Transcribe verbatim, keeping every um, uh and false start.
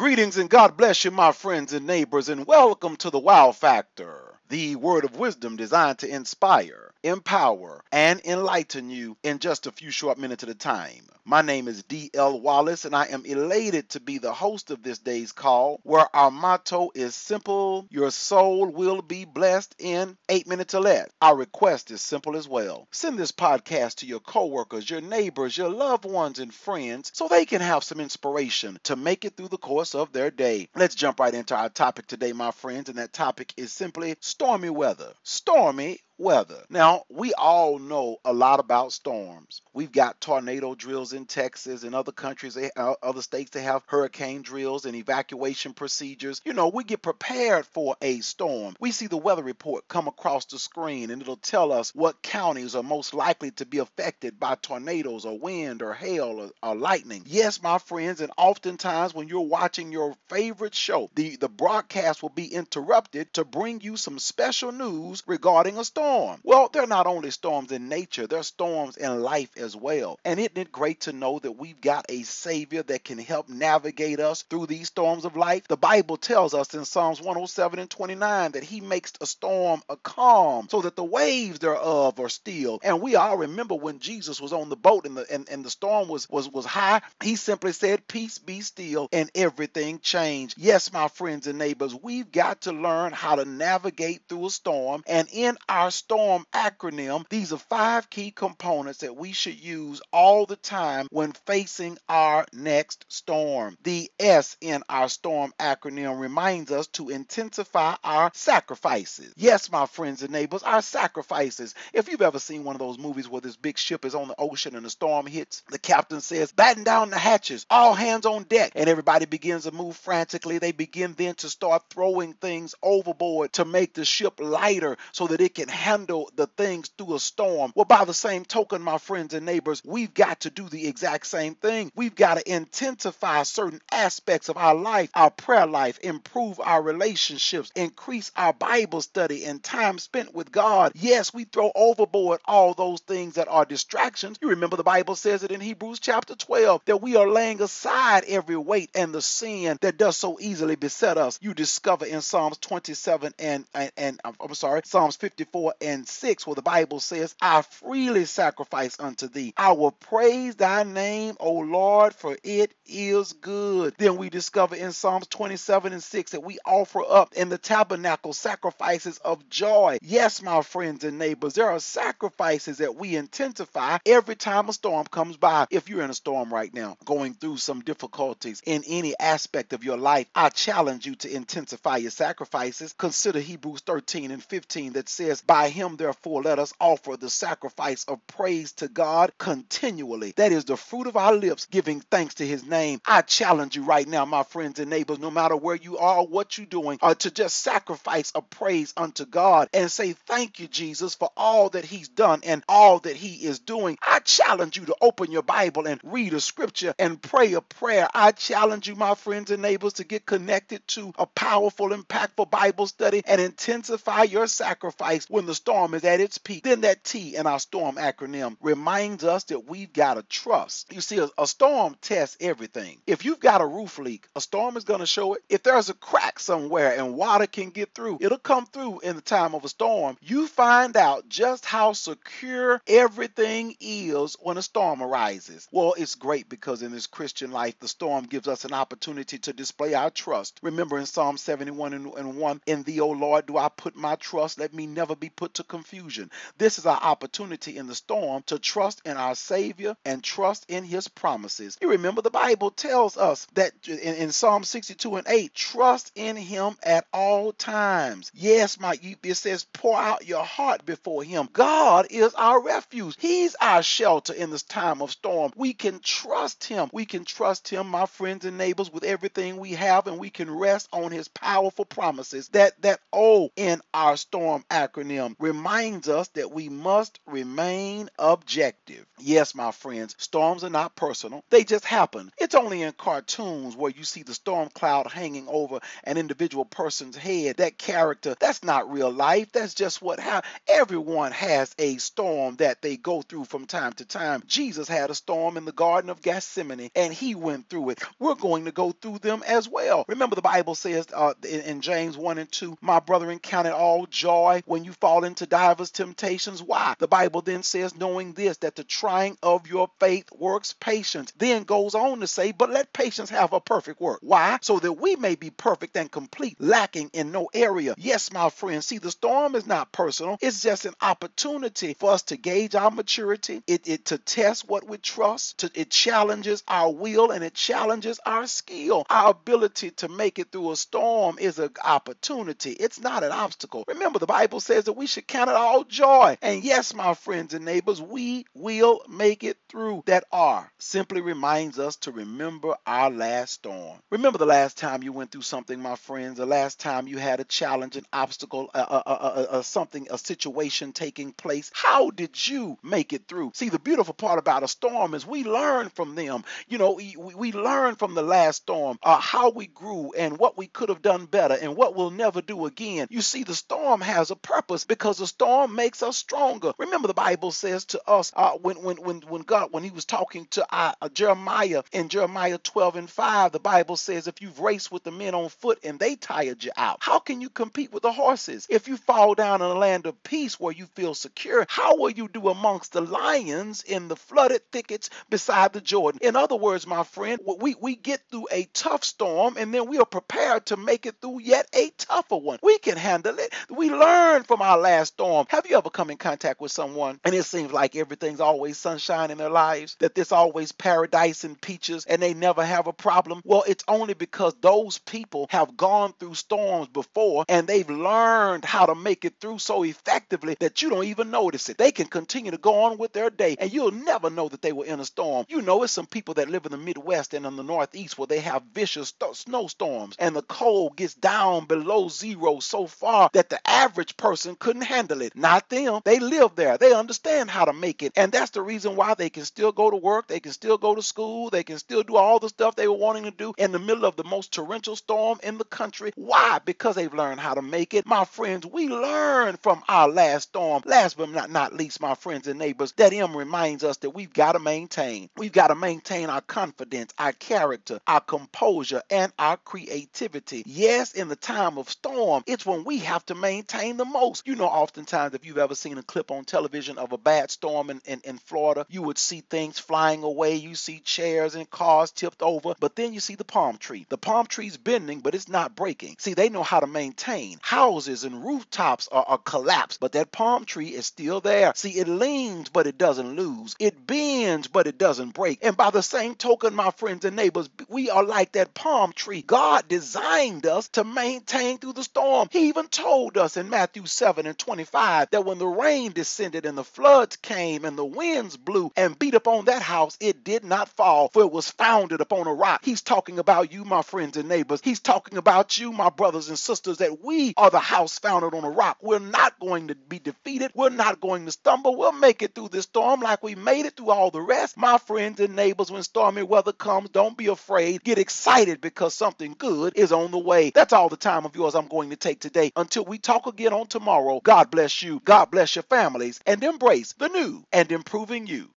Greetings and God bless you, my friends and neighbors, and welcome to the Wow Factor, the word of wisdom designed to inspire, empower, and enlighten you in just a few short minutes at a time. My name is D L Wallace, and I am elated to be the host of this day's call, where our motto is simple: your soul will be blessed in eight minutes or less. Our request is simple as well. Send this podcast to your coworkers, your neighbors, your loved ones, and friends so they can have some inspiration to make it through the course of their day. Let's jump right into our topic today, my friends, and that topic is simply stormy weather. Stormy weather. Now, we all know a lot about storms. We've got tornado drills in Texas and other countries, they, uh, other states, they have hurricane drills and evacuation procedures. You know, we get prepared for a storm. We see the weather report come across the screen and it'll tell us what counties are most likely to be affected by tornadoes or wind or hail or, or lightning. Yes, my friends, and oftentimes when you're watching your favorite show, the, the broadcast will be interrupted to bring you some special news regarding a storm. Well, they're not only storms in nature, they're storms in life as well. And isn't it great to know that we've got a Savior that can help navigate us through these storms of life? The Bible tells us in Psalms one oh seven and twenty-nine that He makes a storm a calm so that the waves thereof are still. And we all remember when Jesus was on the boat and the and, and the storm was, was, was high, He simply said, "Peace, be still," and everything changed. Yes, my friends and neighbors, we've got to learn how to navigate through a storm, and in our storm acronym, these are five key components that we should use all the time when facing our next storm. The S in our storm acronym reminds us to intensify our sacrifices. Yes, my friends and neighbors, our sacrifices. If you've ever seen one of those movies where this big ship is on the ocean and the storm hits, the captain says, "Batten down the hatches, all hands on deck," and everybody begins to move frantically. They begin then to start throwing things overboard to make the ship lighter so that it can handle the things through a storm. Well, by the same token, my friends and neighbors, we've got to do the exact same thing. We've got to intensify certain aspects of our life, our prayer life, improve our relationships, increase our Bible study and time spent with God. Yes, we throw overboard all those things that are distractions. You remember the Bible says it in Hebrews chapter twelve that we are laying aside every weight and the sin that does so easily beset us. You discover in Psalms twenty-seven and, and, and I'm sorry, Psalms fifty-four and six, where the Bible says, "I freely sacrifice unto thee. I will praise thy name, O Lord, for it is good." Then we discover in Psalms twenty-seven and six that we offer up in the tabernacle sacrifices of joy. Yes, my friends and neighbors, there are sacrifices that we intensify every time a storm comes by. If you're in a storm right now, going through some difficulties in any aspect of your life, I challenge you to intensify your sacrifices. Consider Hebrews thirteen and fifteen that says, "By him therefore let us offer the sacrifice of praise to God continually. That is the fruit of our lips, giving thanks to his name." I challenge you right now, my friends and neighbors, no matter where you are or what you're doing, uh, to just sacrifice a praise unto God and say, "Thank you, Jesus, for all that he's done and all that he is doing." I challenge you to open your Bible and read a scripture and pray a prayer. I challenge you, my friends and neighbors, to get connected to a powerful, impactful Bible study and intensify your sacrifice when the storm is at its peak. Then that T in our storm acronym reminds us that we've got to trust. You see, a, a storm tests everything. If you've got a roof leak, a storm is going to show it. If there's a crack somewhere and water can get through, it'll come through in the time of a storm. You find out just how secure everything is when a storm arises. Well, it's great because in this Christian life, the storm gives us an opportunity to display our trust. Remember in Psalm seventy-one and one, "In thee, O Lord, do I put my trust. Let me never be put to confusion." This is our opportunity in the storm to trust in our Savior and trust in his promises. You remember the Bible tells us that in, in Psalm sixty-two and eight, trust in him at all times. Yes, my it says, pour out your heart before him. God is our refuge. He's our shelter in this time of storm. We can trust him. We can trust him, my friends and neighbors, with everything we have, and we can rest on his powerful promises. That that O in our storm acronym them reminds us that we must remain objective. Yes, my friends, storms are not personal. They just happen. It's only in cartoons where you see the storm cloud hanging over an individual person's head. That character, that's not real life. That's just what happens. Everyone has a storm that they go through from time to time. Jesus had a storm in the Garden of Gethsemane, and he went through it. We're going to go through them as well. Remember, the Bible says uh, in, in James one and two, my brethren, count it all joy when you fall into divers temptations. Why? The Bible then says, knowing this, that the trying of your faith works patience. Then goes on to say, but let patience have a perfect work. Why? So that we may be perfect and complete, lacking in no area. Yes, my friends, see, the storm is not personal. It's just an opportunity for us to gauge our maturity, it, it to test what we trust, to, it challenges our will, and it challenges our skill. Our ability to make it through a storm is an opportunity. It's not an obstacle. Remember, the Bible says that we should count it all joy. And yes, my friends and neighbors, we will make it through. That R simply reminds us to remember our last storm. Remember the last time you went through something, my friends, the last time you had a challenge, an obstacle, uh, uh, uh, uh, uh, something, a situation taking place. How did you make it through? See, the beautiful part about a storm is we learn from them. You know, we, we learn from the last storm uh, how we grew and what we could have done better and what we'll never do again. You see, the storm has a purpose because the storm makes us stronger. Remember, the Bible says to us uh, when, when, when, when God, when he was talking to uh, uh, Jeremiah in Jeremiah twelve and five, the Bible says, if you've raced with the men on foot and they tired you out, how can you compete with the horses? If you fall down in a land of peace where you feel secure, how will you do amongst the lions in the flooded thickets beside the Jordan? In other words, my friend, we, we get through a tough storm and then we are prepared to make it through yet a tougher one. We can handle it. We learn from our last storm. Have you ever come in contact with someone and it seems like everything's always sunshine in their lives, that there's always paradise and peaches and they never have a problem? Well, it's only because those people have gone through storms before and they've learned how to make it through so effectively that you don't even notice it. They can continue to go on with their day and you'll never know that they were in a storm. You know, it's some people that live in the Midwest and in the Northeast where they have vicious st- snowstorms and the cold gets down below zero so far that the average person couldn't handle it. Not them. They live there. They understand how to make it. And that's the reason why they can still go to work. They can still go to school. They can still do all the stuff they were wanting to do in the middle of the most torrential storm in the country. Why? Because they've learned how to make it. My friends, we learn from our last storm. Last but not, not least, my friends and neighbors, that M reminds us that we've got to maintain. We've got to maintain our confidence, our character, our composure, and our creativity. Yes, in the time of storm, it's when we have to maintain the most. You know, oftentimes, if you've ever seen a clip on television of a bad storm in, in, in Florida, you would see things flying away. You see chairs and cars tipped over, but then you see the palm tree. The palm tree's bending, but it's not breaking. See, they know how to maintain. Houses and rooftops are, are collapsed, but that palm tree is still there. See, it leans, but it doesn't lose. It bends, but it doesn't break. And by the same token, my friends and neighbors, we are like that palm tree. God designed us to maintain through the storm. He even told us in Matthew seven and twenty-five that when the rain descended and the floods came and the winds blew and beat upon that house, it did not fall, for it was founded upon a rock. He's talking about you, my friends and neighbors. He's talking about you, my brothers and sisters, that we are the house founded on a rock. We're not going to be defeated. We're not going to stumble. We'll make it through this storm like we made it through all the rest. My friends and neighbors, when stormy weather comes, don't be afraid. Get excited because something good is on the way. That's all the time of yours I'm going to take today. Until we talk again on tomorrow, God bless you. God bless your families, and embrace the new and improving you.